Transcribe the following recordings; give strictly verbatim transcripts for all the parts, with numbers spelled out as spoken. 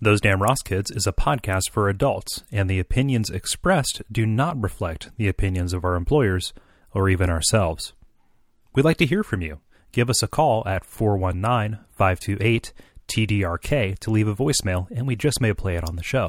Those Damn Ross Kids is a podcast for adults, and the opinions expressed do not reflect the opinions of our employers or even ourselves. We'd like to hear from you. Give us a call at four one nine, five two eight, T D R K to leave a voicemail, and we just may play it on the show.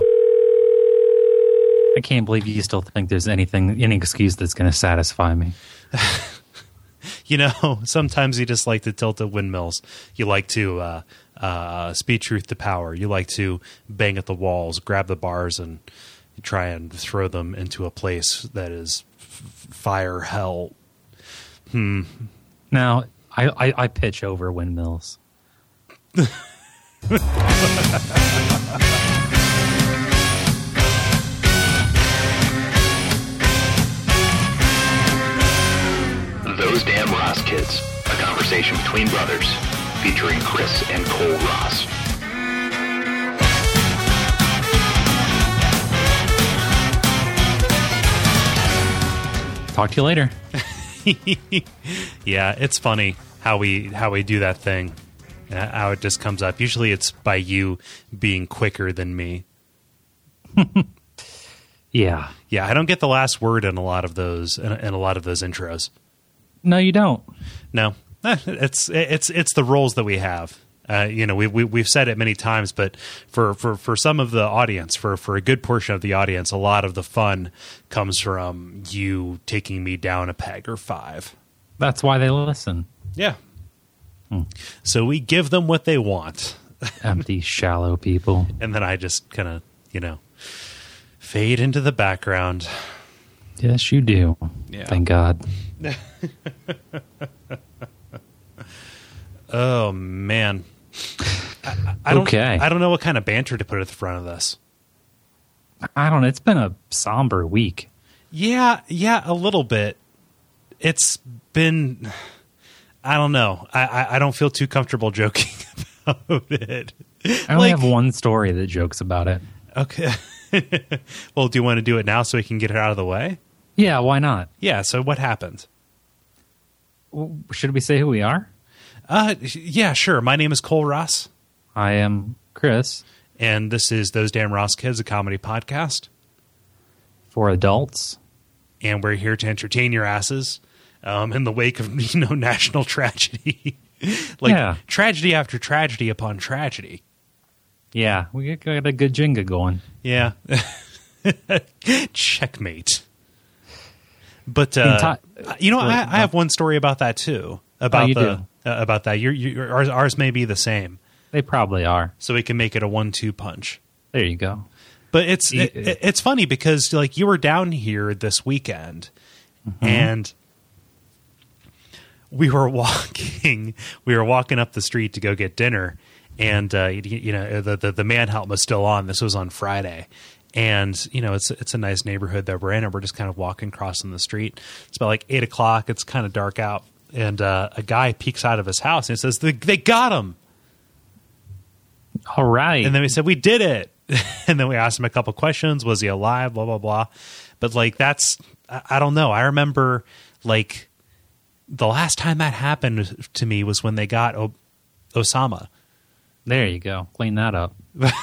I can't believe you still think there's anything, any excuse that's going to satisfy me. You know, sometimes you just like to tilt at windmills. You like to uh, uh, speak truth to power. You like to bang at the walls, grab the bars, and try and throw them into a place that is f- fire hell. Hmm. Now, I, I, I pitch over windmills. Those Damn Ross Kids, a conversation between brothers, featuring Chris and Cole Ross. Talk to you later. Yeah, it's funny how we how we do that thing, uh, how it just comes up. Usually it's by you being quicker than me. Yeah. Yeah, I don't get the last word in a lot of those in, in a lot of those intros. No, you don't. No, eh, it's it's it's the roles that we have. Uh, you know, we, we we've said it many times, but for, for, for some of the audience, for, for a good portion of the audience, a lot of the fun comes from you taking me down a peg or five. That's why they listen. Yeah. Hmm. So we give them what they want. Empty, shallow people. And then I just kind of, you know, fade into the background. Yes, you do. Yeah. Thank God. Oh, man. I, I don't, okay. I don't know what kind of banter to put at the front of this. I don't know. It's been a somber week. Yeah, yeah, a little bit. It's been, I don't know. I, I, I don't feel too comfortable joking about it. I only like, have one story that jokes about it. Okay. Well, do you want to do it now so we can get it out of the way? Yeah, why not? Yeah, so what happened? Should we say who we are? Uh, yeah, sure. My name is Cole Ross. I am Chris. And this is Those Damn Ross Kids, a comedy podcast. For adults. And we're here to entertain your asses um, in the wake of, you know, national tragedy. like yeah. Tragedy after tragedy upon tragedy. Yeah, we got a good Jenga going. Yeah. Checkmate. But, uh, Enti- you know, I, I have one story about that, too. About oh, you the do. Uh, about that. You're, you're, ours, ours may be the same. They probably are. So we can make it a one two punch. There you go. But it's it, it's funny because like you were down here this weekend, mm-hmm. and we were walking. We were walking up the street to go get dinner, and uh, you, you know the, the the man helmet was still on. This was on Friday, and you know it's it's a nice neighborhood that we're in, and we're just kind of walking crossing the street. It's about like eight o'clock. It's kind of dark out. And uh, a guy peeks out of his house and says, they, they got him. All right. And then we said, we did it. And then we asked him a couple questions. Was he alive? Blah, blah, blah. But like, that's, I, I don't know. I remember like the last time that happened to me was when they got o- Osama. There you go. Clean that up.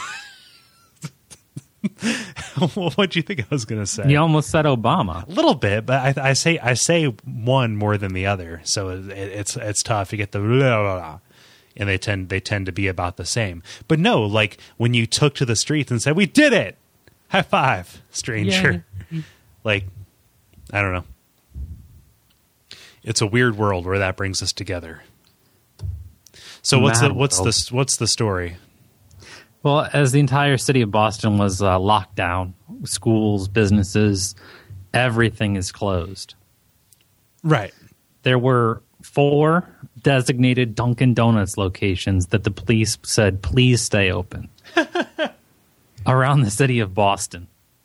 What do you think I was going to say? You almost said Obama. A little bit, but I, I say I say one more than the other, so it, it's it's tough to get the blah, blah, blah, and they tend they tend to be about the same. But no, like when you took to the streets and said, "We did it, high five, stranger," yeah. Like I don't know. It's a weird world where that brings us together. So what's Mad the what's world. the what's the story? Well, as the entire city of Boston was uh, locked down, schools, businesses, everything is closed. Right. There were four designated Dunkin' Donuts locations that the police said, please stay open around the city of Boston.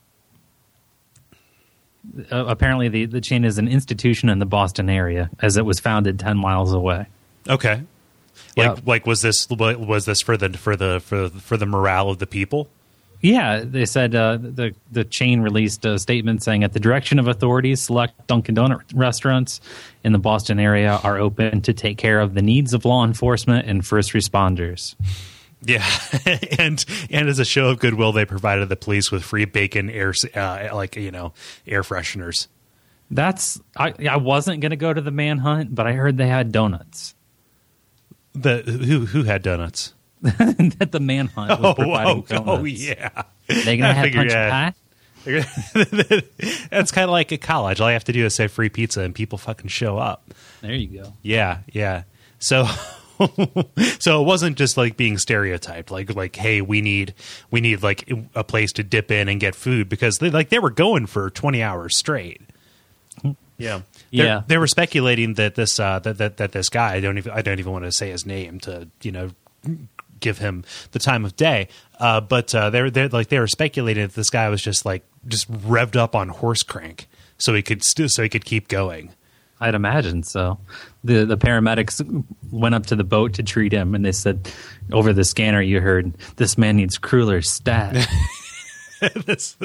Uh, apparently, the, the chain is an institution in the Boston area, as it was founded ten miles away. Okay. Like, yep. like, was this was this for the for the for for the morale of the people? Yeah, they said uh, the the chain released a statement saying, at the direction of authorities, select Dunkin' Donut restaurants in the Boston area are open to take care of the needs of law enforcement and first responders. Yeah, and and as a show of goodwill, they provided the police with free bacon air, uh, like you know, air fresheners. That's I. I wasn't gonna go to the manhunt, but I heard they had donuts. The who who had donuts? That the manhunt was Oh, providing oh, donuts. oh, yeah. They gonna I have figure, punch yeah. pie? That's kind of like at college. All you have to do is say free pizza, and people fucking show up. There you go. Yeah, yeah. So, so it wasn't just like being stereotyped. Like, like, hey, we need we need like a place to dip in and get food because they like they were going for twenty hours straight. Yeah, They're, Yeah. They were speculating that this uh, that, that that this guy I don't even I don't even want to say his name to you know give him the time of day. Uh, but uh, they're they like they were speculating that this guy was just like just revved up on horse crank so he could still so he could keep going. I'd imagine so. The the paramedics went up to the boat to treat him, and they said, over the scanner, you heard, "This man needs crueler stat." This-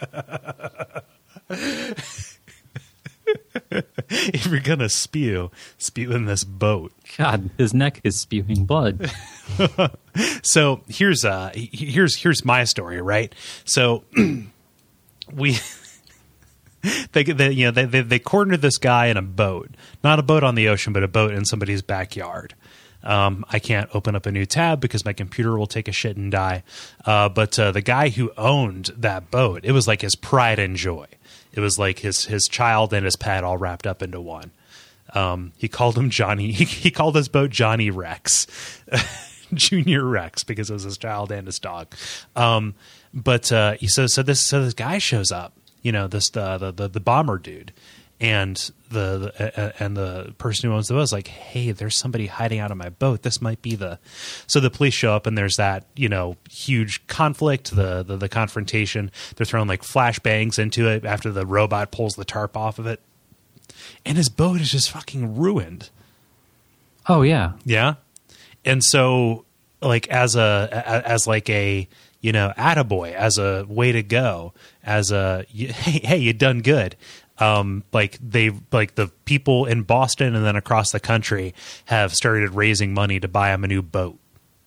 if you're gonna spew, spew in this boat. God, his neck is spewing blood. So here's uh here's here's my story, right? So we they, they you know they, they they cornered this guy in a boat, not a boat on the ocean, but a boat in somebody's backyard. Um, I can't open up a new tab because my computer will take a shit and die. Uh, but uh, the guy who owned that boat, it was like his pride and joy. It was like his his child and his pet all wrapped up into one. Um, he called him Johnny. He, he called his boat Johnny Rex, Junior Rex, because it was his child and his dog. Um, but uh, he so so this so this guy shows up. You know, this the the the, the bomber dude, and the, the uh, and the person who owns the boat is like, hey, there's somebody hiding out on my boat. This might be the. So the police show up, and there's that you know huge conflict, the the, the confrontation. They're throwing like flashbangs into it after the robot pulls the tarp off of it, and his boat is just fucking ruined. Oh yeah, Yeah, and so like as a as like a you know attaboy, as a way to go, as a hey hey you done good. Um, like they like the people in Boston and then across the country have started raising money to buy him a new boat.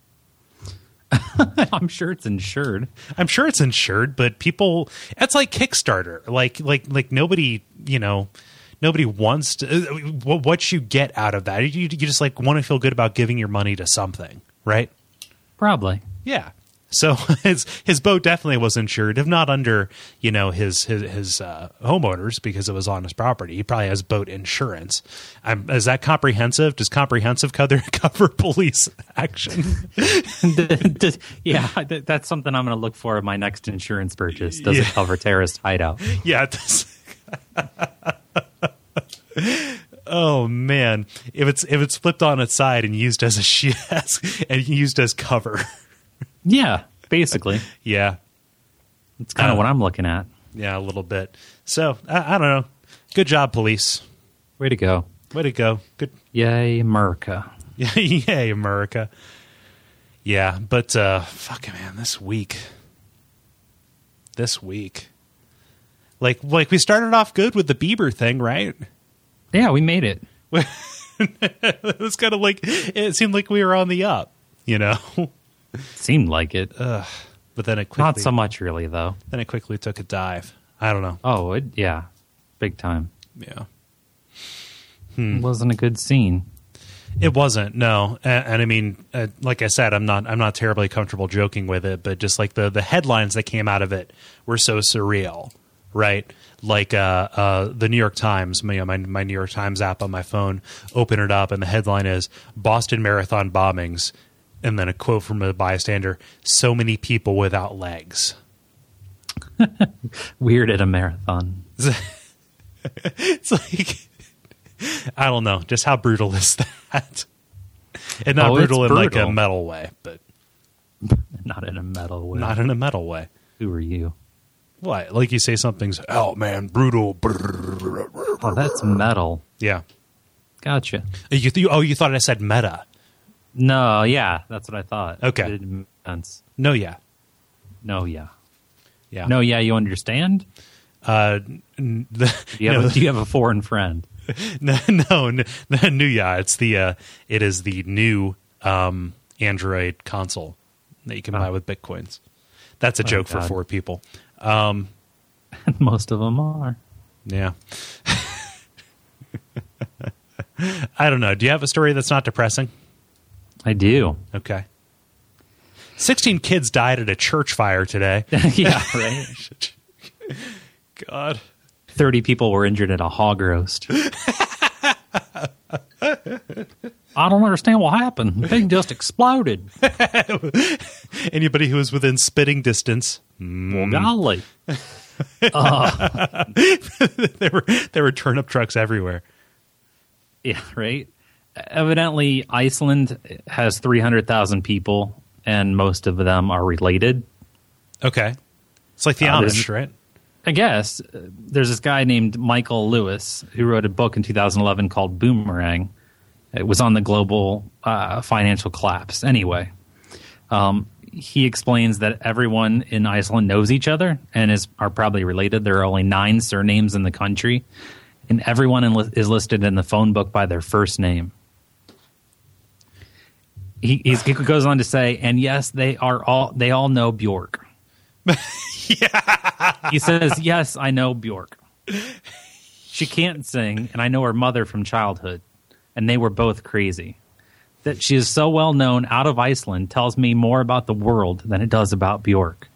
I'm sure it's insured. I'm sure it's insured, but people, it's like Kickstarter. Like, like, like nobody, you know, nobody wants to, what you get out of that. You, you just like want to feel good about giving your money to something, right? Probably. Yeah. So his his boat definitely was insured, if not under you know his his, his uh, homeowners because it was on his property. He probably has boat insurance. Um, is that comprehensive? Does comprehensive cover cover police action? Yeah, that's something I'm going to look for in my next insurance purchase. Does Yeah. it cover terrorist hideout? Yeah. It does. Oh man, if it's if it's flipped on its side and used as a sheet and used as cover. Yeah, basically. Yeah. It's kind of Uh, what I'm looking at. Yeah, a little bit. So I, I don't know. Good job, police. Way to go. Way to go. Good. Yay, America. Yay, America. Yeah, but uh, fuck man, this week, this week, like like we started off good with the Bieber thing, right? Yeah, we made it. It was kind of like it seemed like we were on the up, you know. Seemed like it. But then it quickly, Not so much, really, though. then it quickly took a dive. I don't know. Oh, it, yeah. Big time. Yeah. It wasn't a good scene. It wasn't, no, and, and I mean, uh, like I said, I'm not, I'm not terribly comfortable joking with it, but just like the the headlines that came out of it were so surreal, right? Like uh, uh, the New York Times, my, my my New York Times app on my phone, open it up, and the headline is Boston Marathon bombings, and then a quote from a bystander: "So many people without legs." Weird at a marathon. It's like, I don't know, just how brutal is that? And not Oh, it's brutal in like a brutal. metal way, but Not in a metal way. not in a metal way. Who are you? What? Like you say something's, oh man, brutal. Oh, that's metal. Yeah. Gotcha. You th- oh, you thought I said meta. No, yeah, that's what I thought. Okay. It didn't make sense. No, yeah. No, yeah. Yeah. No, yeah, you understand? Uh, n- the, Do you have, no, a, do you have a foreign friend? no, no, no, no, new, yeah. It's the, uh, it is the new, um, Android console that you can Oh. buy with bitcoins. That's a Oh, joke for God. four people. Um, Most of them are. yeah. I don't know. Do you have a story that's not depressing? I do. Okay. sixteen kids died at a church fire today. Yeah, right. God. thirty people were injured at a hog roast. I don't understand what happened. The thing just exploded. Anybody who was within spitting distance. Well, golly. there were there were turnip trucks everywhere. Yeah, right. Evidently, Iceland has three hundred thousand people, and most of them are related. Okay. It's like the Uh, Amish, there's- right? I guess uh, there's this guy named Michael Lewis who wrote a book in two thousand eleven called Boomerang. It was on the global uh, financial collapse. Anyway, um, he explains that everyone in Iceland knows each other and is are probably related. There are only nine surnames in the country, and everyone in li- is listed in the phone book by their first name. He, he's, he goes on to say, and yes, they are all they all know Bjork. Yeah. He says, yes, I know Bjork. She can't sing, and I know her mother from childhood, and they were both crazy. That she is so well known out of Iceland tells me more about the world than it does about Bjork.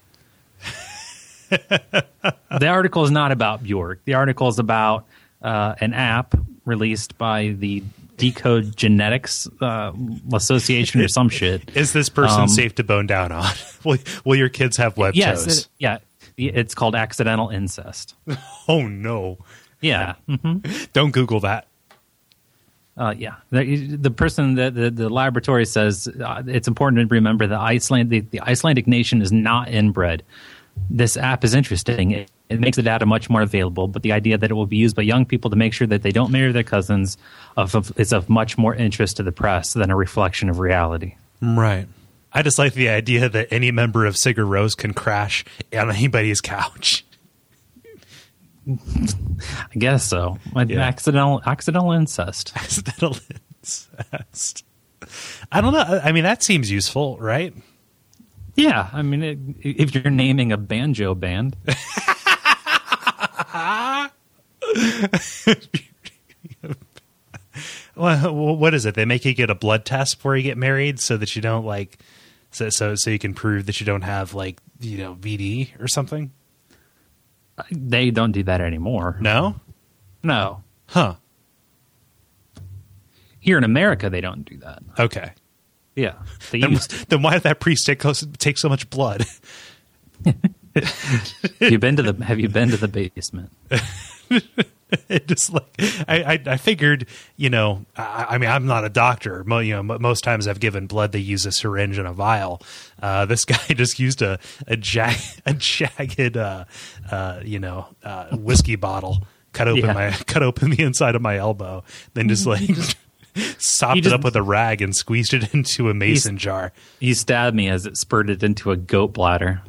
The article is not about Bjork. The article is about uh, an app released by the Decode Genetics uh, Association or some shit. Is this person Um, safe to bone down on? will, will your kids have web Yes, toes? it- yeah. It's called accidental incest. Oh, no. Yeah. hmm Don't Google that. Uh, yeah, the, the person, the, the, the laboratory says uh, it's important to remember that Iceland, the, the Icelandic nation is not inbred. This app is interesting. It, it makes the data much more available, but the idea that it will be used by young people to make sure that they don't marry their cousins of, of, is of much more interest to the press than a reflection of reality. Right. I just like the idea that any member of Sigur Rós can crash on anybody's couch. I guess so. Like Yeah. Accidental, accidental incest. Accidental incest. I don't know. I mean, that seems useful, right? Yeah, I mean, it, if you're naming a banjo band, Well, what is it? They make you get a blood test before you get married, so that you don't like, so so so you can prove that you don't have like you know V D or something. they don't do that anymore. No, No. huh? Here in America, they don't do that. Okay. Yeah, they Then, used to. then why did that priest take, take so much blood? Have you been to the Have you been to the basement? It just like I, I, I figured, you know, I, I mean, I'm not a doctor. Mo, you know, mo- most times I've given blood, they use a syringe and a vial. Uh, this guy just used a a, jag, a jagged, uh, uh, you know, uh, whiskey bottle. Cut open Yeah. my cut open the inside of my elbow, then just like sopped He it just- up with a rag and squeezed it into a mason jar. You stabbed me as it spurted into a goat bladder.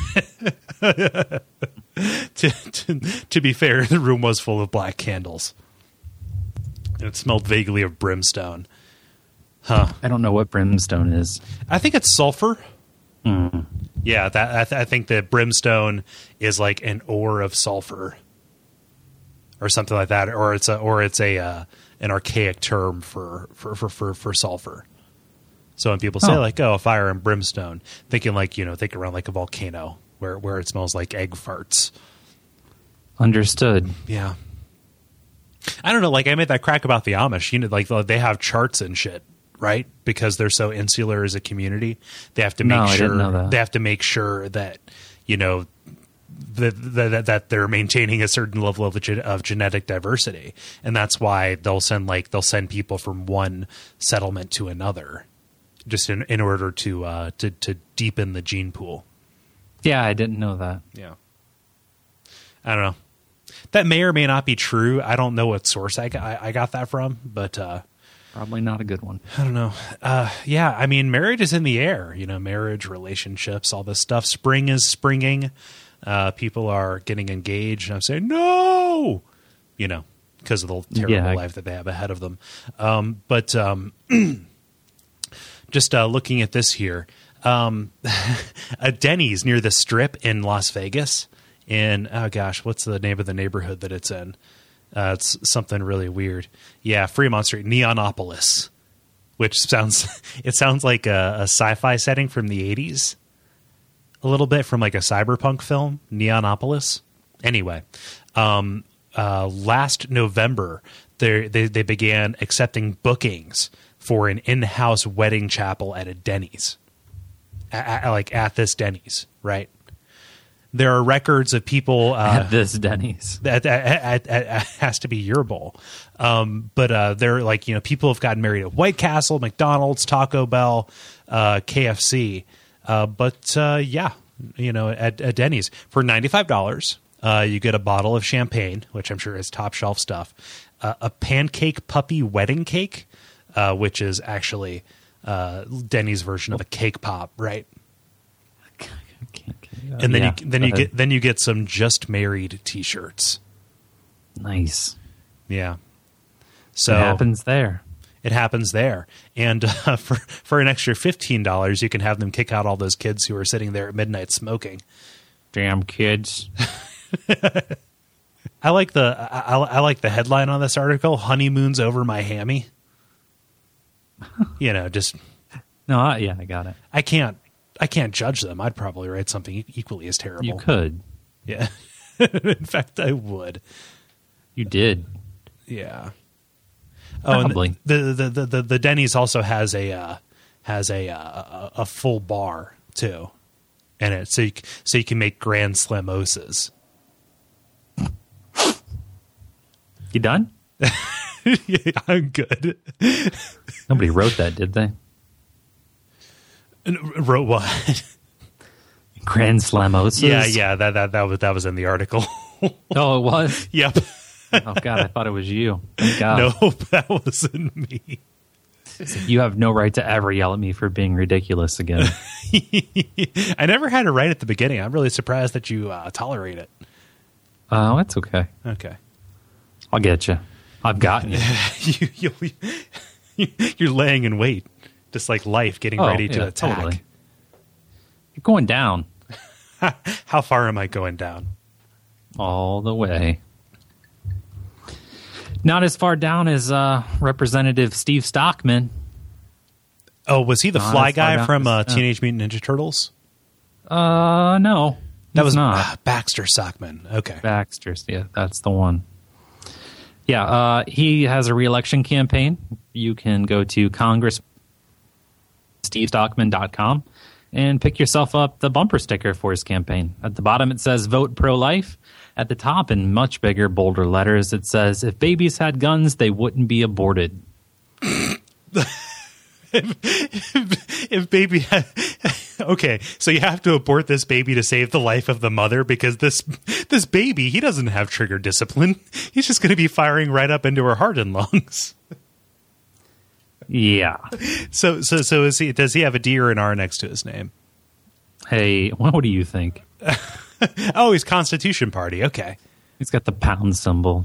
To, to, to be fair, the room was full of black candles. And it smelled vaguely of brimstone. Huh. I don't know what brimstone is. I think it's sulfur. Yeah, that I, th- I think that brimstone is like an ore of sulfur, or something like that, or it's a or it's a uh, an archaic term for for, for, for for sulfur. So when people say Oh. like, "Oh, fire and brimstone," thinking like you know, think around like a volcano where where it smells like egg farts. Understood. Yeah. I don't know. Like I made that crack about the Amish. You know, like they have charts and shit, right? Because they're so insular as a community, they have to make No, I sure didn't know that. they have to make sure that you know that that, that they're maintaining a certain level of, ge- of genetic diversity, and that's why they'll send like they'll send people from one settlement to another, just in in order to uh, to to deepen the gene pool. Yeah, I didn't know that. Yeah. I don't know. That may or may not be true. I don't know what source I got, I, I got that from, but uh, Probably not a good one. I don't know. Uh, yeah, I mean, marriage is in the air. You know, marriage, relationships, all this stuff. Spring is springing. Uh, people are getting engaged. And I'm saying, no! You know, because of the terrible Yeah, I- life that they have ahead of them. Um, but um, just uh, looking at this here, Um, a Denny's near the Strip in Las Vegas. In oh gosh, what's the name of the neighborhood that it's in? Uh, it's something really weird. Yeah, Fremont Street, Neonopolis, which sounds it sounds like a, a sci-fi setting from the eighties. A little bit from like a cyberpunk film, Neonopolis. Anyway, um, uh, last November, they they began accepting bookings for an in-house wedding chapel at a Denny's. At, at, like at this Denny's, right? There are records of people uh, at this Denny's. That has to be your bowl, um, but uh, they're like you know people have gotten married at White Castle, McDonald's, Taco Bell, uh, K F C, uh, but uh, yeah, you know at, at Denny's for ninety-five dollars, uh, you get a bottle of champagne, which I'm sure is top shelf stuff, uh, a pancake puppy wedding cake, uh, which is actually. Uh, Denny's version of a cake pop, right? And then yeah, you then you get then you get some just married T-shirts. Nice. Yeah. So it happens there. It happens there, and uh, for for an extra fifteen dollars, you can have them kick out all those kids who are sitting there at midnight smoking. Damn kids. I like the I, I like the headline on this article: "Honeymoon's over my hammy." You know, just no. I, yeah, I got it. I can't. I can't judge them. I'd probably write something e- equally as terrible. You could. Yeah. In fact, I would. You did. Yeah. Probably. Oh, and the, the the the the Denny's also has a uh, has a, uh, a full bar too, and it so you so you can make grand slamosas. You done? Yeah, I'm good. Nobody wrote that, did they? Wrote what? Grand Slamosas? Yeah, yeah, that that that was that was in the article. Oh, it was? Yep. Oh, God, I thought it was you. Thank God. No, that wasn't me. You have no right to ever yell at me for being ridiculous again. I never had it right at the beginning. I'm really surprised that you uh, tolerate it. Oh, that's okay. Okay. I'll get you. I've gotten you. you, you. You're laying in wait, just like life, getting oh, ready to yeah, attack. Totally. You're going down. How far am I going down? All the way. Not as far down as uh, Representative Steve Stockman. Oh, was he the Not fly as far guy down from as- uh, uh, Teenage Mutant Ninja Turtles? Uh, no. That he's was not. ah, Baxter Stockman. Okay. Baxter's, yeah, that's the one. Yeah, uh, he has a re-election campaign. You can go to congress steve stockman dot com and pick yourself up the bumper sticker for his campaign. At the bottom, it says "Vote Pro-Life." At the top, in much bigger, bolder letters, it says, "If babies had guns, they wouldn't be aborted." if, if baby had, okay, so you have to abort this baby to save the life of the mother because this this baby, he doesn't have trigger discipline. He's just going to be firing right up into her heart and lungs. Yeah. So so so is he? Does he have a D or an R next to his name? Hey, what do you think? Oh, he's Constitution Party. Okay, He's got the pound symbol.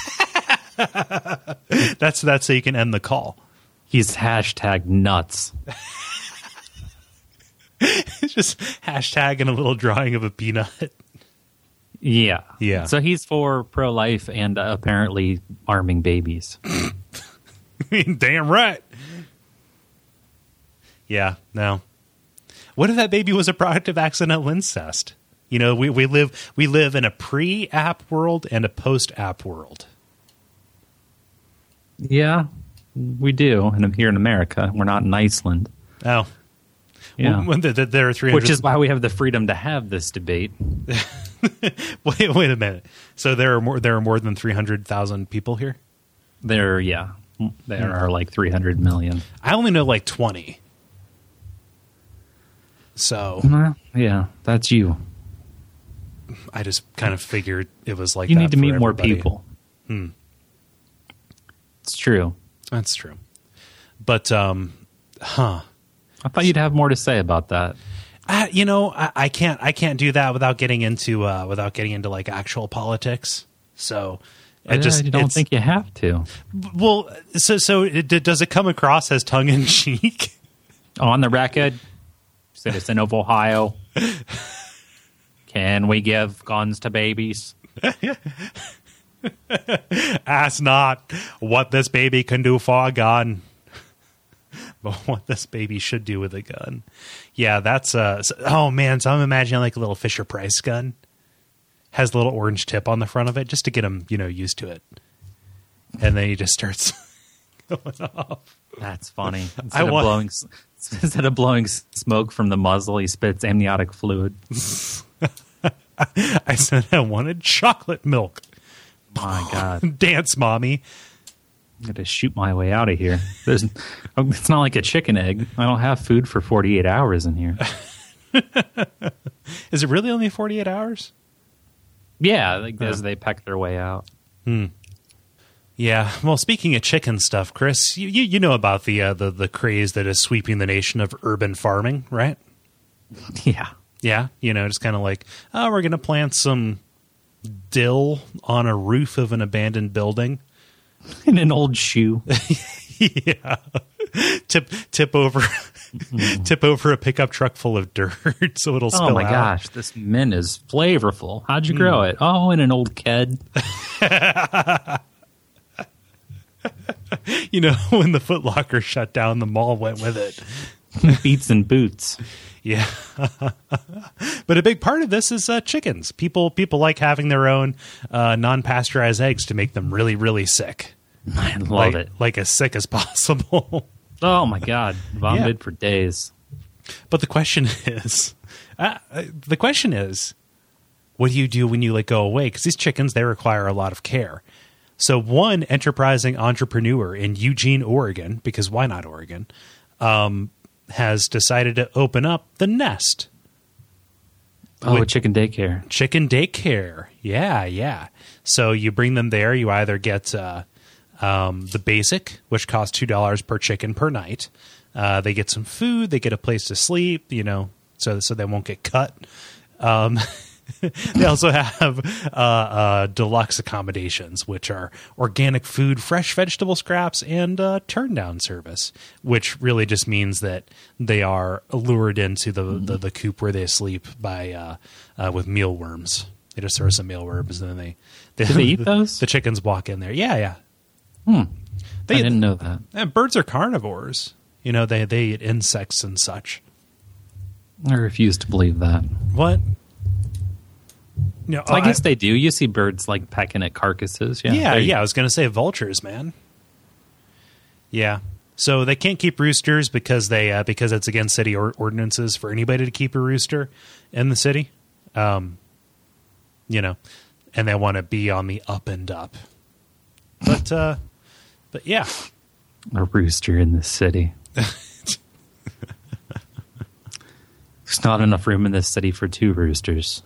that's that's so you can end the call. He's hashtag nuts. It's just hashtag and a little drawing of a peanut. Yeah. Yeah. So he's for pro-life and uh, apparently arming babies. I mean, damn right. Yeah, no. What if that baby was a product of accidental incest? You know, we, we live we live in a pre-app world and a post-app world. Yeah, we do. And I'm here in America. We're not in Iceland. Oh. Yeah. Well, there, there are three hundred Which is why we have the freedom to have this debate. Wait, wait a minute. So there are more there are more than three hundred thousand people here? There, yeah. There are like three hundred million. I only know like twenty. So Uh, yeah, that's you. I just kind of figured it was like You that need to for meet more everybody. people. Hmm. It's true. That's true. But, um, huh. I thought you'd have more to say about that. I, you know, I, I can't. I can't do that without getting into uh, without getting into like actual politics. So I I just just don't it's- think you have to. Well, so so it, does it come across as tongue in cheek? Oh, on the record, citizen of Ohio. Can we give guns to babies? Ask not what this baby can do for a gun, but what this baby should do with a gun. Yeah, that's uh. So, oh man, so I'm imagining like a little Fisher Price gun. Has a little orange tip on the front of it just to get him, you know, used to it. And then he just starts going off. That's funny. Instead, I of, want- blowing, instead of blowing smoke from the muzzle, he spits amniotic fluid. I said I wanted chocolate milk. My God. Dance, mommy. I'm going to shoot my way out of here. There's, it's not like a chicken egg. I don't have food for forty-eight hours in here. Is it really only forty-eight hours? Yeah, like as they peck their way out. Yeah. Well, speaking of chicken stuff, Chris, you you, you know about the, uh, the the craze that is sweeping the nation of urban farming, right? Yeah. Yeah. You know, just kind of like, oh, we're going to plant some dill on a roof of an abandoned building. In an old shoe. Yeah. Tip tip over tip over a pickup truck full of dirt so it'll spill out. Oh my gosh, this mint is flavorful. How'd you grow it? Oh, in an old ked. You know, when the Foot Locker shut down, the mall went with it. Beats and boots. Yeah. But a big part of this is uh, chickens. People people like having their own uh, non-pasteurized eggs to make them really, really sick. I love like, it. Like as sick as possible. Oh my God, vomited Yeah. for days. But the question is, uh, the question is, what do you do when you like go away? Because these chickens, they require a lot of care. So one enterprising entrepreneur in Eugene, Oregon, because why not Oregon, um, has decided to open up the Nest. Oh, With- chicken daycare. Chicken daycare. Yeah, yeah. So you bring them there. You either get uh, um, the basic, which costs two dollars per chicken per night. Uh, they get some food. They get a place to sleep, you know, so so they won't get cut. Um, they also have uh, uh, deluxe accommodations, which are organic food, fresh vegetable scraps, and uh, turn down service, which really just means that they are lured into the, the, the coop where they sleep by uh, uh, with mealworms. They just throw some mealworms, and then they, they, Do they eat the, those? The chickens walk in there. Yeah, yeah. Hmm. They, I didn't know that. And birds are carnivores. You know, they, they eat insects and such. I refuse to believe that. What? No, I guess they do. You see birds like pecking at carcasses. Yeah, Yeah, there you yeah. I was going to say vultures, man. Yeah. So they can't keep roosters because they uh, because it's against city or- ordinances for anybody to keep a rooster in the city. Um, you know, and they want to be on the up and up. But uh, but yeah, A rooster in the city. There's not enough room in this city for two roosters.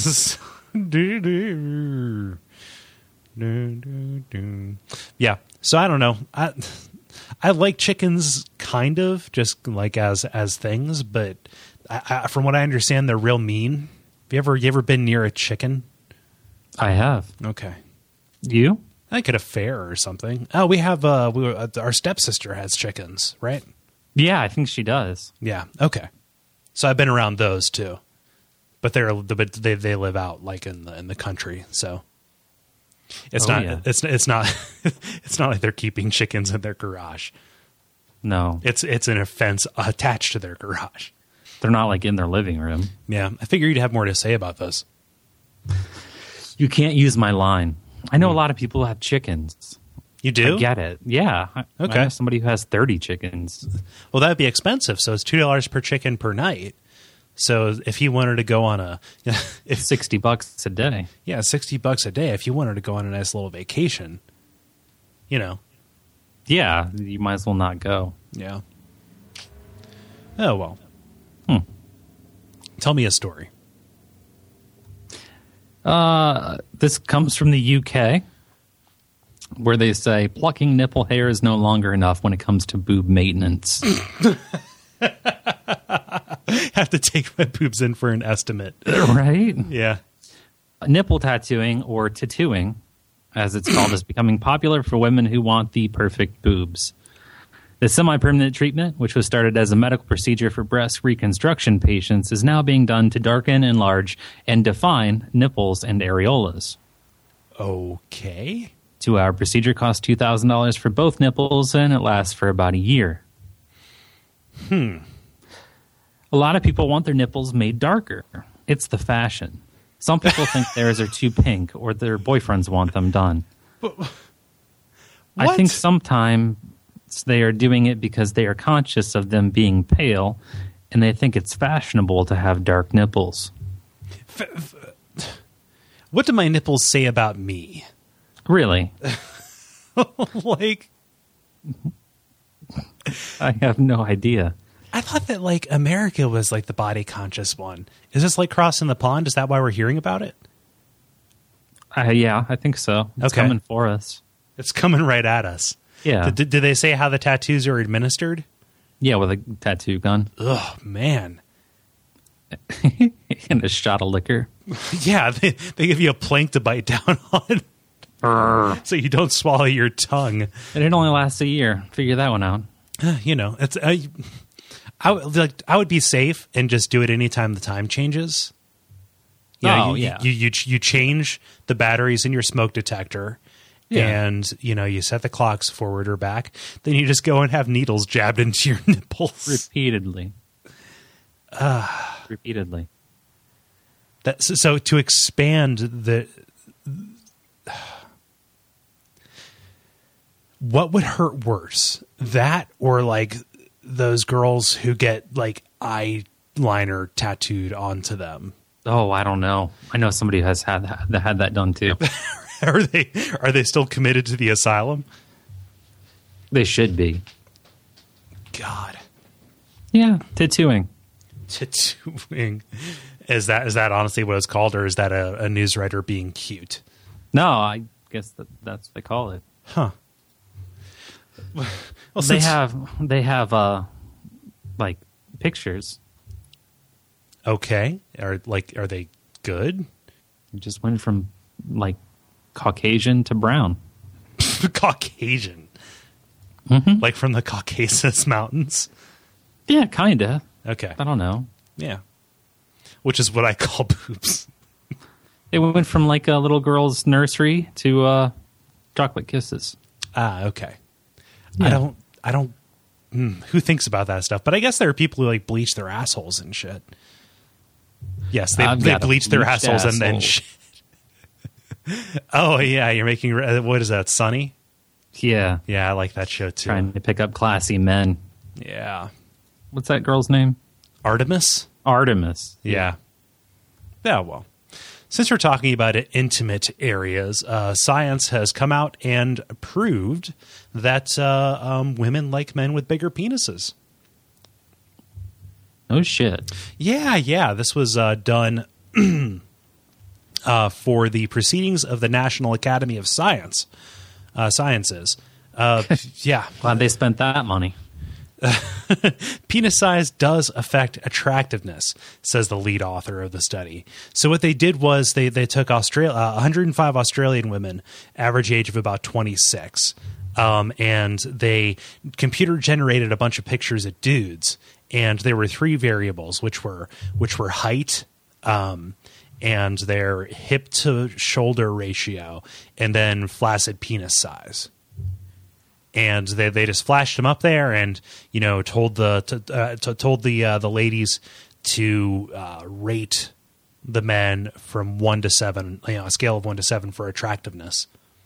Yeah. So I don't know. I I like chickens, kind of, just like as as things, but I, I, from what I understand, they're real mean. Have you ever you ever been near a chicken? I have. Okay. You? I think at a fair or something. Oh, we have uh, we, uh our stepsister has chickens, right? Yeah, I think she does. Yeah. Okay. So I've been around those too, but they're but they they live out like in the in the country, so it's Oh, not yeah. it's it's not it's not like they're keeping chickens in their garage. No, It's it's an fence attached to their garage. they're not like in their living room. Yeah, I figure you'd have more to say about this. You can't use my line. I know a lot of people have chickens. You do? I get it. Yeah. I- Okay. I know somebody who has thirty chickens. Well, that'd be expensive. So it's two dollars per chicken per night. So if he wanted to go on a, if sixty bucks a day. yeah, sixty bucks a day. If you wanted to go on a nice little vacation, you know, Yeah, you might as well not go. yeah. Oh well. Hmm. Tell me a story. Uh, this comes from the U K, where they say plucking nipple hair is no longer enough when it comes to boob maintenance. Have to take my boobs in for an estimate. Right? Yeah. Nipple tattooing, or tattooing, as it's called, is becoming popular for women who want the perfect boobs. The semi-permanent treatment, which was started as a medical procedure for breast reconstruction patients, is now being done to darken, enlarge, and define nipples and areolas. Okay. Two-hour procedure costs two thousand dollars for both nipples, and it lasts for about a year. Hmm. A lot of people want their nipples made darker. It's the fashion. Some people think theirs are too pink, or their boyfriends want them done. But, I think sometimes they are doing it because they are conscious of them being pale, and they think it's fashionable to have dark nipples. F- f- what do my nipples say about me? Really? Like, I have no idea. I thought that, like, America was, like, the body conscious one. Is this like crossing the pond? Is that why we're hearing about it? Uh, yeah, I think so. It's Okay. coming for us. It's coming right at us. Yeah. Did, did they say how the tattoos are administered? Yeah, with a tattoo gun Oh, man. and a shot of liquor. Yeah, they, they give you a plank to bite down on so you don't swallow your tongue. And it only lasts a year. Figure that one out. You know, it's uh, I would like I would be safe and just do it anytime the time changes. You know, Oh, you, yeah. You, you you change the batteries in your smoke detector, Yeah. and you know you set the clocks forward or back. Then you just go and have needles jabbed into your nipples. Repeatedly. Uh, Repeatedly. That, so, so to expand the, what would hurt worse, that or like those girls who get like eyeliner tattooed onto them? Oh, I don't know. I know somebody has had that, that had that done too. Are they are they still committed to the asylum? They should be. God, Yeah, tattooing. tattooing is that is that honestly what it's called, or is that a, a news writer being cute? No, I guess that, that's what they call it. Huh. Well, They since- have they have uh like pictures. okay. Are like are they good? It just went from like Caucasian to brown. Caucasian, Mm-hmm. like from the Caucasus Mountains. Yeah, kinda. Okay, I don't know. yeah, which is what I call boobs. It went from like a little girl's nursery to uh, chocolate kisses. Ah, okay. Yeah. I don't. I don't. Mm, who thinks about that stuff? But I guess there are people who like bleach their assholes and shit. Yes, they, I've they got a bleach their bleached assholes and then asshole. shit. Oh yeah, you're making what is that? Sunny? Yeah, Yeah, I like that show too. trying to pick up classy men. Yeah, What's that girl's name? Artemis. Artemis. Yeah. Yeah, well, since we're talking about intimate areas, uh, science has come out and proved that uh, um, women like men with bigger penises. Oh shit. Yeah, yeah. This was uh, done uh, for the proceedings of the National Academy of Science uh, Sciences. Uh, yeah. Glad they spent that money. Penis size does affect attractiveness, says the lead author of the study. So what they did was they they took Australia, uh, one hundred five Australian women, average age of about twenty-six, um, and they computer generated a bunch of pictures of dudes, and there were three variables, which were which were height, um, and their hip to shoulder ratio, and then flaccid penis size. And they they just flashed them up there, and you know told the to, uh, to, told the uh, the ladies to uh, rate the men from one to seven, you know, a scale of one to seven for attractiveness.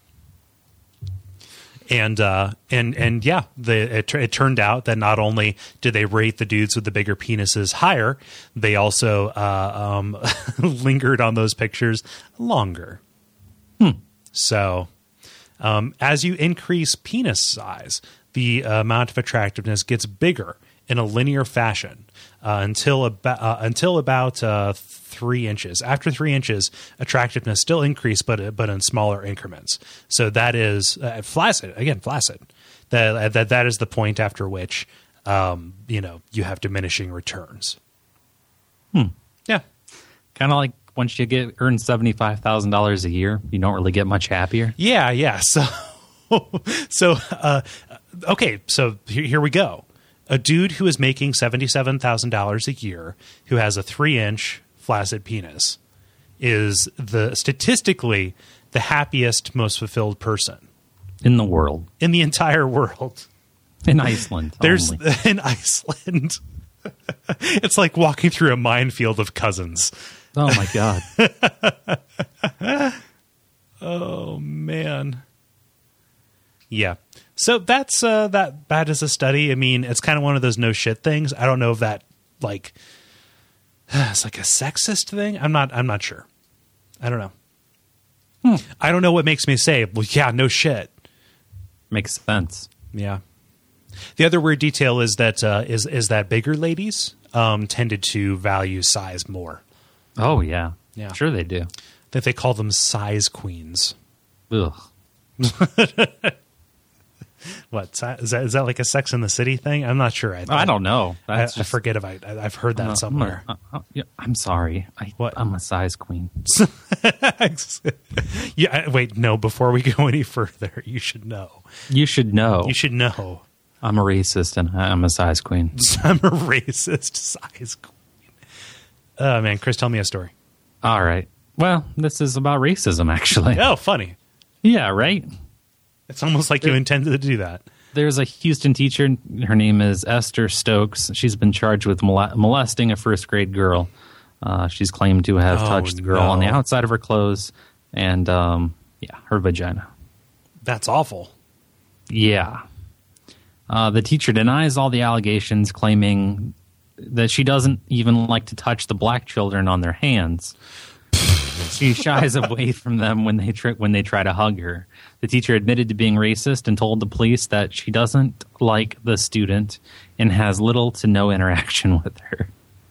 And uh, and and yeah, the, it, it turned out that not only did they rate the dudes with the bigger penises higher, they also uh, um, lingered on those pictures longer. Hmm. So. Um, as you increase penis size, the uh, amount of attractiveness gets bigger in a linear fashion uh, until about uh, until about uh, three inches. After three inches, attractiveness still increased, but but in smaller increments. So that is uh, flaccid again, flaccid. That that that is the point after which um, you know you have diminishing returns. Hmm. Yeah. Kind of like once you get earn seventy-five thousand dollars a year, you don't really get much happier. Yeah, yeah. So, so uh, okay, so here, here we go. A dude who is making seventy-seven thousand dollars a year, who has a three-inch flaccid penis, is the statistically the happiest, most fulfilled person In the world. in the entire world. In Iceland. There's only. in Iceland. It's like walking through a minefield of cousins. Oh, my God. Oh, man. Yeah. So that's uh, that that is a study. I mean, it's kind of one of those no shit things. I don't know if that like it's like a sexist thing. I'm not I'm not sure. I don't know. Hmm. I don't know what makes me say, well, yeah, no shit. Makes sense. Yeah. The other weird detail is that uh, is is that bigger ladies um, tended to value size more. Oh, yeah. Yeah. Sure they do. That they call them size queens. Ugh. What si- is that? Is that like a Sex in the City thing? I'm not sure. I, I don't know. I, That's I just, forget if I I've heard that I'm a- somewhere. I'm, a, uh, yeah, I'm sorry. I, What? I'm a size queen. Yeah. Wait. No. Before we go any further, you should know. You should know. You should know. I'm a racist and I'm a size queen. I'm a racist size queen. Oh man, Chris, tell me a story. All right. Well, this is about racism, actually. Oh, funny. Yeah, right? It's almost like you intended to do that. There's a Houston teacher. Her name is Esther Stokes. She's been charged with mole- molesting a first grade girl. Uh, she's claimed to have Oh, touched the girl no. on the outside of her clothes and, um, yeah, her vagina. That's awful. Yeah. Uh, the teacher denies all the allegations, claiming that she doesn't even like to touch the black children on their hands. She shies away from them when they try, when they try to hug her. The teacher admitted to being racist and told the police that she doesn't like the student and has little to no interaction with her.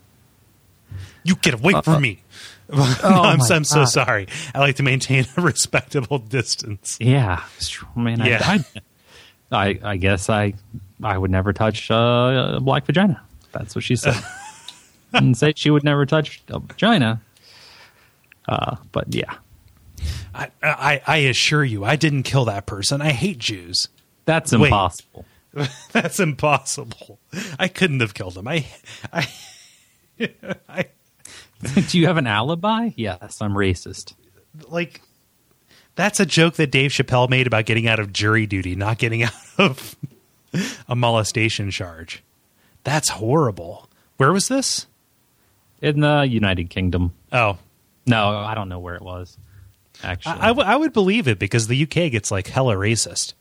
You get away Uh, from me. No, I'm, my I'm so God. sorry. I like to maintain a respectable distance. Yeah, it's true. Man, I, Yeah. I, I, I guess I, I would never touch uh, a black vagina. That's what she said. And say she would never touch a vagina. Uh, but yeah, I, I, I assure you, I didn't kill that person. I hate Jews. that's Wait. impossible. That's impossible. I couldn't have killed him. I, I, I Do you have an alibi? Yes, I'm racist. like. That's a joke that Dave Chappelle made about getting out of jury duty, not getting out of a molestation charge. That's horrible. Where was this? In the United Kingdom. Oh, No, I don't know where it was. Actually, I, I, w- I would believe it because the U K gets like hella racist.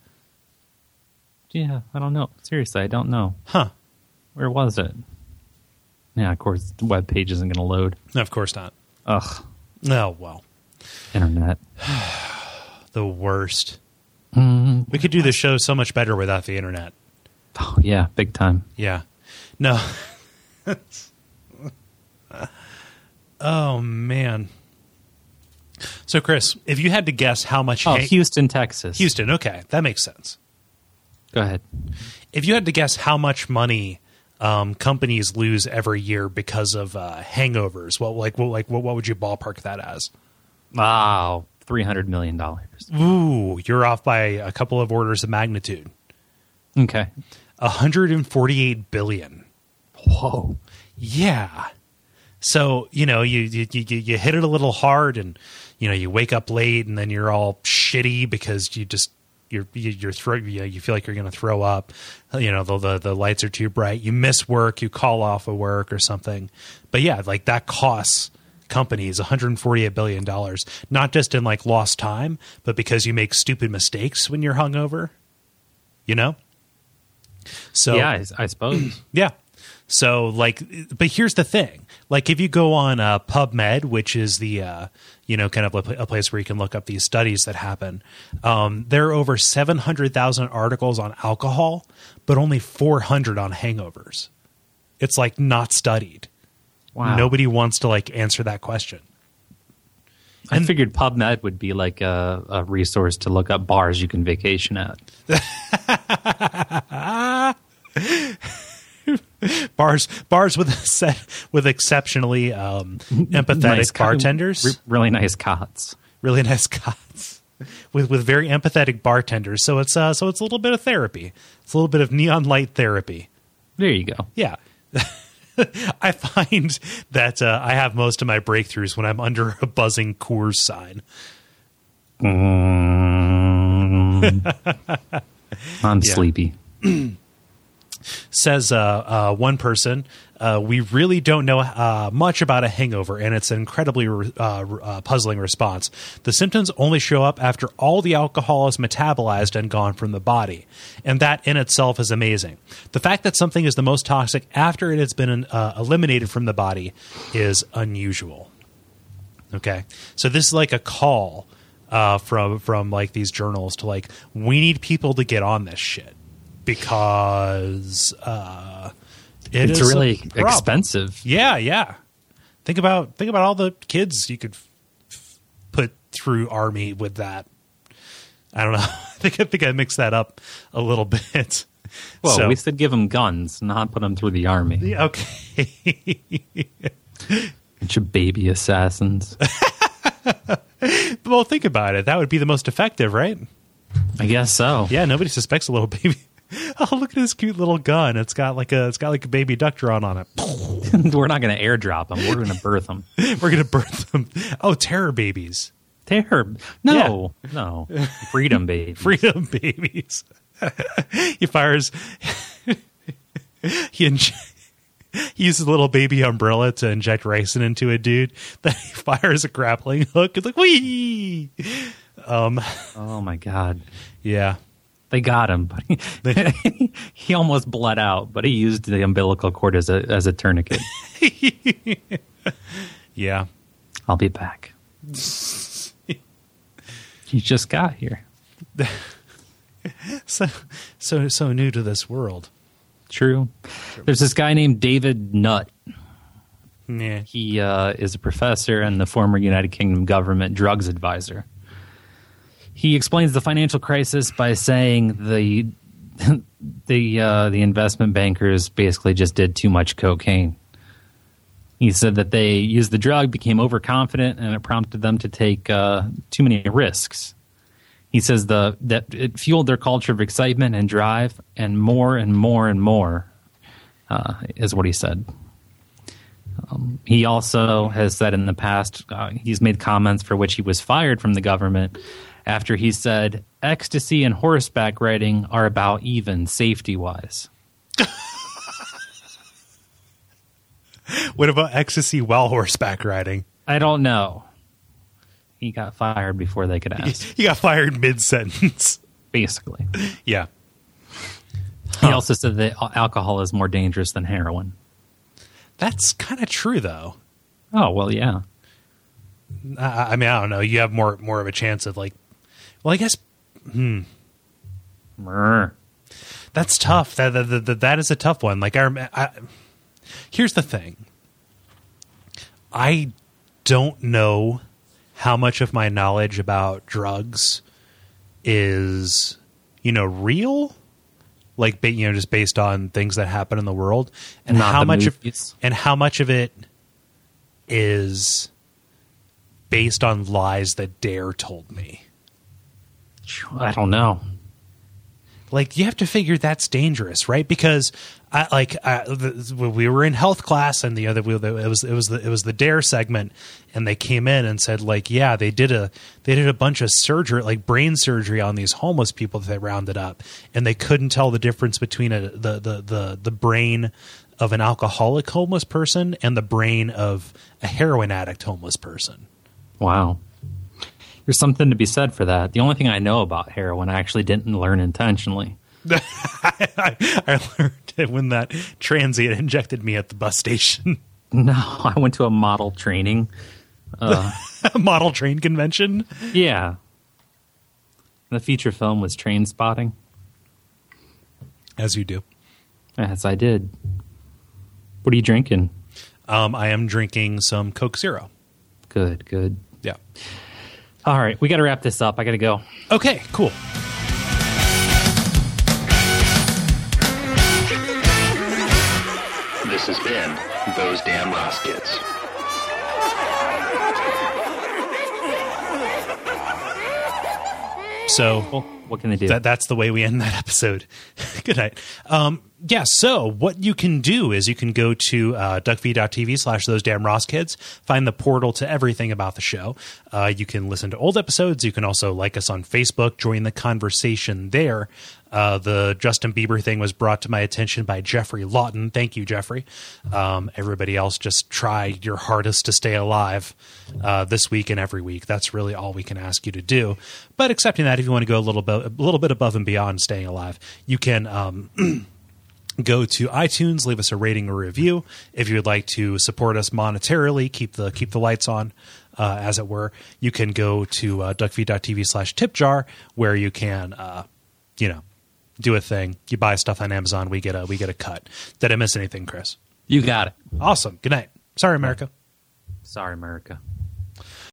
yeah, I don't know. Seriously, I don't know. Huh. Where was it? Yeah, of course, the web page isn't going to load. No, of course not. Ugh, Oh, well. internet. The worst. Mm, We could do the show so much better without the internet. oh, yeah, big time. Yeah. No. Oh, man. So, Chris, if you had to guess how much... Oh, hang- Houston, Texas. Houston, okay. That makes sense. Go ahead. If you had to guess how much money um, companies lose every year because of uh, hangovers, well, like, well, like, what, what would you ballpark that as? Wow, three hundred million dollars. Ooh, you're off by a couple of orders of magnitude. Okay. one hundred forty-eight billion. Whoa. Yeah. So, you know, you, you you you hit it a little hard and, you know, you wake up late and then you're all shitty because you just you're you're throw you, you feel like you're going to throw up. You know, the, the the lights are too bright. You miss work, you call off of work or something. But yeah, like that costs companies one hundred forty-eight billion dollars, not just in like lost time, but because you make stupid mistakes when you're hungover. You know? So Yeah, I, I suppose. yeah. So like, but here's the thing. Like if you go on uh, PubMed, which is the, uh, you know, kind of a, a place where you can look up these studies that happen, um, there are over seven hundred thousand articles on alcohol, but only four hundred on hangovers. It's like not studied. Wow. Nobody wants to like answer that question. I figured PubMed would be like a, a resource to look up bars you can vacation at. Bars, bars with set with exceptionally um, empathetic Nice co- bartenders, re- really nice cots. really nice cots. with with very empathetic bartenders. So it's uh, so it's a little bit of therapy. It's a little bit of neon light therapy. There you go. Yeah. I find that uh, I have most of my breakthroughs when I'm under a buzzing Coors sign. Mm. I'm Yeah. sleepy. Says uh, uh, one person, uh, we really don't know uh, much about a hangover, and it's an incredibly uh, uh, puzzling response. The symptoms only show up after all the alcohol is metabolized and gone from the body, and that in itself is amazing. The fact that something is the most toxic after it has been uh, eliminated from the body is unusual. Okay, so this is like a call uh, from from like these journals to like, we need people to get on this shit. Because uh, it It's is really a problem. expensive. Yeah, yeah. Think about think about all the kids you could f- put through army with that. I don't know. I think I think I mixed that up a little bit. Well, So- we said give them guns, not put them through the army. Yeah, okay. Bunch of baby assassins. Well, think about it. That would be the most effective, right? I guess so. Yeah, nobody suspects a little baby. Oh, look at this cute little gun. It's got like a it's got like a baby duck drawn on it. We're not going to airdrop them. We're going to birth them. We're gonna birth them. Oh, terror babies. Terror. No, no. Freedom, baby. Freedom babies. He fires. he, inj- he uses a little baby umbrella to inject ricin into a dude. Then he fires a grappling hook. It's like, whee! Um, Oh, my God. yeah. They got him. But he, he almost bled out, but he used the umbilical cord as a, as a tourniquet. Yeah. I'll be back. He just got here. So, so, so new to this world. True. There's this guy named David Nutt. Yeah. He uh, is a professor and the former United Kingdom government drugs advisor. He explains the financial crisis by saying the the uh, the investment bankers basically just did too much cocaine. He said that they used the drug, became overconfident, and it prompted them to take uh, too many risks. He says the that it fueled their culture of excitement and drive, and more and more and more uh, is what he said. Um, he also has said in the past, uh, he's made comments for which he was fired from the government after he said ecstasy and horseback riding are about even safety-wise. What about ecstasy while horseback riding? I don't know. He got fired before they could ask, He got fired mid-sentence. basically. Yeah. He also said that alcohol is more dangerous than heroin. That's kind of true, though. Oh, well, yeah. I, I mean, I don't know. You have more more of a chance of like, well, I guess Mrr. that's tough. That that, that, that is a tough one. Like, I, rem- I here's the thing. I don't know how much of my knowledge about drugs is, you know, real, like, you know, just based on things that happen in the world, and Not how the much movies. of and how much of it is based on lies that Dare told me. I don't know. Like, you have to figure that's dangerous, right? Because I, like I, the, we were in health class, and the other it was it was the it was the Dare segment, and they came in and said, like, yeah, they did a they did a bunch of surgery, like brain surgery, on these homeless people that they rounded up, and they couldn't tell the difference between a, the, the the the brain of an alcoholic homeless person and the brain of a heroin addict homeless person. Wow. There's something to be said for that. The only thing I know about heroin, I actually didn't learn intentionally. I, I learned it when that transient injected me at the bus station. No, I went to a model training. Uh, Model train convention. yeah. The feature film was Train Spotting. As you do. Yes, I did. What are you drinking? Um, I am drinking some Coke Zero. Good, good. Yeah. All right, we got to wrap this up. I got to go. Okay, cool. This has been Those Damn Ross Kids. So Well, what can they do? that, that's the way we end that episode. Good night. Um, yeah, so what you can do is you can go to uh, duckfeed.tv slash those damn Ross kids, find the portal to everything about the show. Uh, you can listen to old episodes. You can also like us on Facebook, join the conversation there. Uh, the Justin Bieber thing was brought to my attention by Jeffrey Lawton. Thank you, Jeffrey. Um, everybody else, just try your hardest to stay alive uh, this week and every week. That's really all we can ask you to do. But accepting that, if you want to go a little bit, a little bit above and beyond staying alive, you can um, go to iTunes, leave us a rating or review. If you would like to support us monetarily, keep the keep the lights on, uh, as it were, you can go to uh, duckfeed.tv slash tipjar, where you can, uh, you know, do a thing. You buy stuff on Amazon, we get a we get a cut. Did I miss anything, Chris? You got it. Awesome. Good night. Sorry, America. Sorry, America.